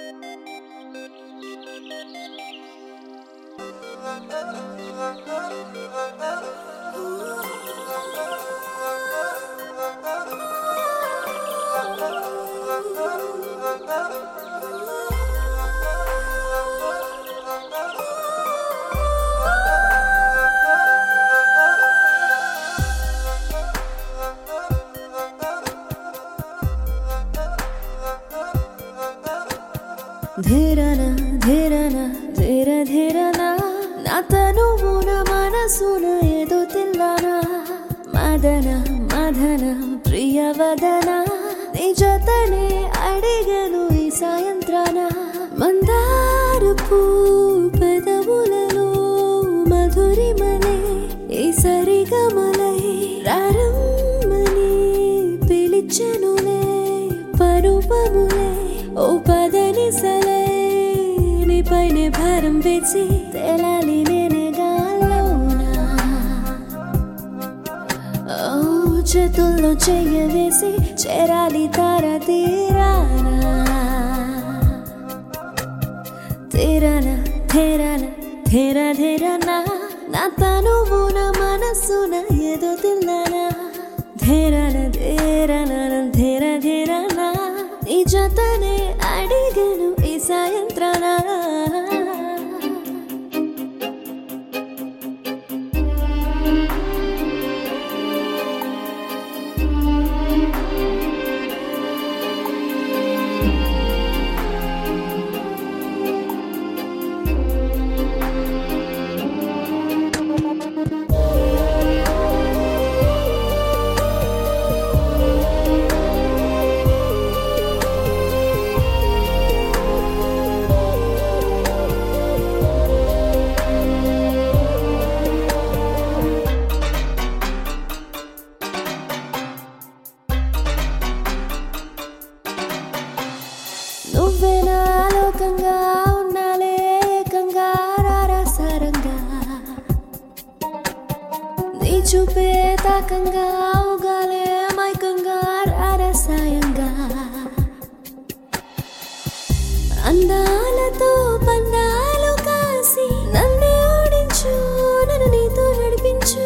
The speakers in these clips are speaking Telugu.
ధీరన ధీరన ధీర ధీరన నా తనువున మనసున ఏదో తిల్లన మదన మదన ప్రియవదన నిజతనే అడిగను ఈ సాయంత్రాన మందారపు పెదవులలో మధురిమలే ఈ సరిగమలై రారమ్మని పిలిచెనులే పరుపములే ఓ పదని సలై నీ పైనే భారం వేసి తేలాలి నేనే గాల్లోనా ఓ చేతుల్లో చెయ్య వేసి చేరాలి తార తీరానా తీరన ధీరన ధీర ధీరన నా తనువున మనసున ఏదో తిల్లనా ధీరన ధీరన ధీర ధీరన నీ జతనే అడిగను ఈ సాయంత్రాన నువ్వేనా లోకంగా ఉన్నాలే ఏకంగా రారసారంగా నీ చూపే తాకంగా ఉగాలే మైకంగా రారసాయంగా అందాలతో పందాలు కాసి నన్నే ఓడించు నన్ను నీతో నడిపించు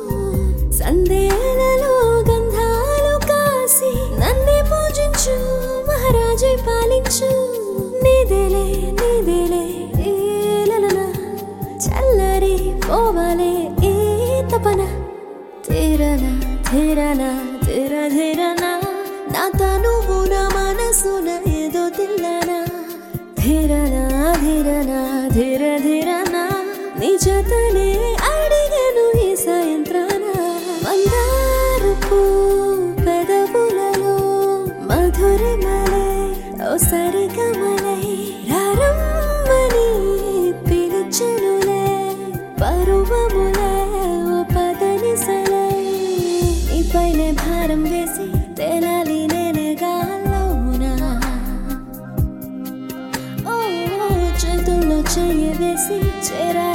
సందేలలో గంధాలు కాసి నన్నే పూజించు మహారాజై పాలించు నీదేలే నీదేలే ఏలన చల్లరి పోవాలే ఈ తపన తీరన ధీరన ధీర ధీరన నా తనువున మనసున ఏదో తిల్లనా ధీరన ధీరన ధీర ధీరన నీ జతనే అడిగను ఈ సాయంత్రాన మందారపు పెదవులలో మధురిమలై ఓ సరిగమలై రారమ్మని పిలిచెనులే పరువములే ఓ పదని సలై నీ పైనే భారం వేసి తేలాలి నేనే గాల్లోనా ఓ చేతుల్లో చెయ్యి వేసి చేరాలి